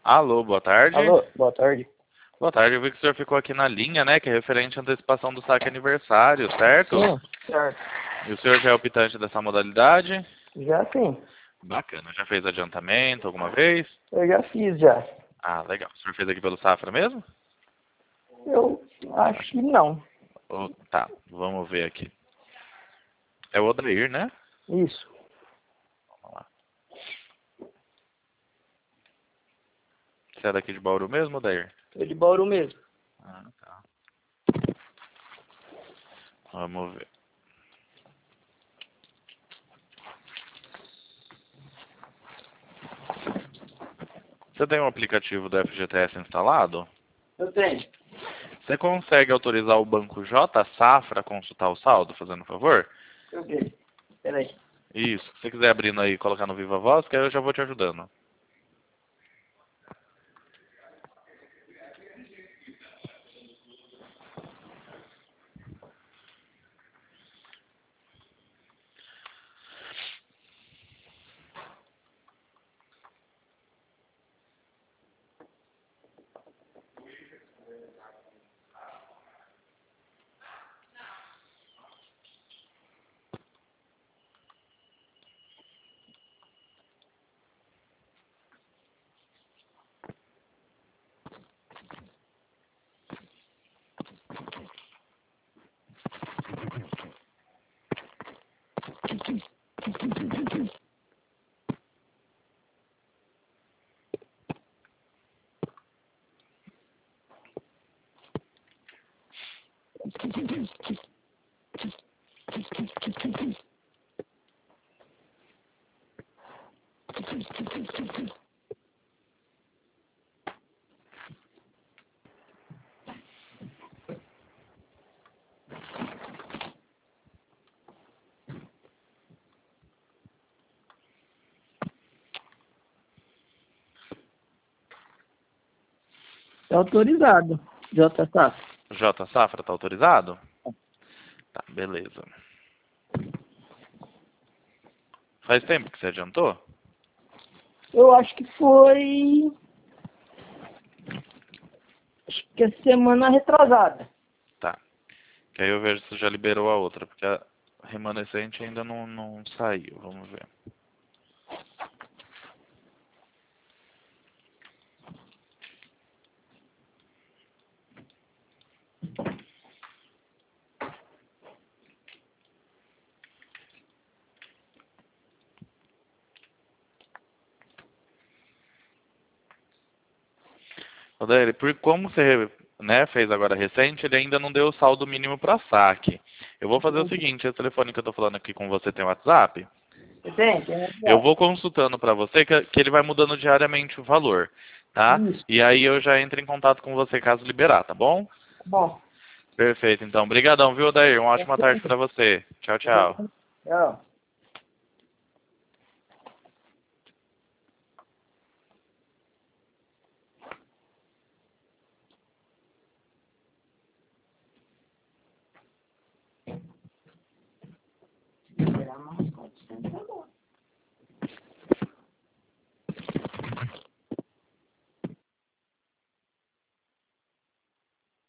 Alô, boa tarde. Alô, boa tarde. Boa tarde, eu vi que o senhor ficou aqui na linha, né, que é referente à antecipação do saque aniversário, certo? Sim, certo. E o senhor já é optante dessa modalidade? Já sim. Bacana, já fez adiantamento alguma vez? Eu já fiz já. Ah, legal. O senhor fez aqui pelo Safra mesmo? Eu acho que não. Tá, vamos ver aqui. É o Odair, né? Isso. Vamos lá. Você é daqui de Bauru mesmo, Odair? Tô de Bauru mesmo. Ah, tá. Vamos ver. Você tem um aplicativo do FGTS instalado? Eu tenho. Você consegue autorizar o banco J Safra a consultar o saldo, fazendo um favor? Eu vi. Peraí. Isso. Se você quiser abrindo aí e colocar no Viva Voz, que aí eu já vou te ajudando. É autorizado. JK. J Safra, tá autorizado? Tá, beleza. Faz tempo que você adiantou? Eu acho que foi... Acho que é semana retrasada. Tá. Que aí eu vejo se já liberou a outra, porque a remanescente ainda não saiu. Vamos ver. Odair, por como você, né, fez agora recente, ele ainda não deu o saldo mínimo para saque. Eu vou fazer o seguinte, esse telefone que eu tô falando aqui com você tem WhatsApp? Você tem? Tem. Eu vou consultando para você que ele vai mudando diariamente o valor, tá? Isso. E aí eu já entro em contato com você caso liberar, tá bom? Tá bom. Perfeito, então. Obrigadão, viu, Odair? Uma ótima tarde para você. Tchau, tchau. Tchau.